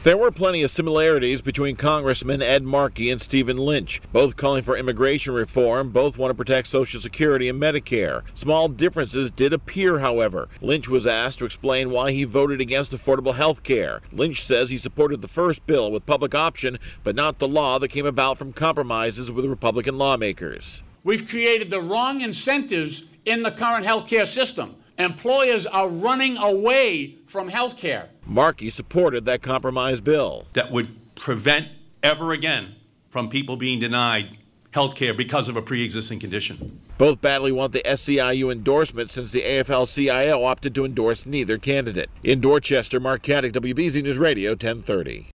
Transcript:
There were plenty of similarities between Congressman Ed Markey and Stephen Lynch, both calling for immigration reform, both want to protect Social Security and Medicare. Small differences did appear, however. Lynch was asked to explain why he voted against affordable health care. Lynch says he supported the first bill with public option, but not the law that came about from compromises with Republican lawmakers. We've created the wrong incentives in the current health care system. Employers are running away from health care. Markey supported that compromise bill. That would prevent ever again from people being denied health care because of a pre-existing condition. Both badly want the SEIU endorsement since the AFL-CIO opted to endorse neither candidate. In Dorchester, Mark Caddick, WBZ News Radio, 1030.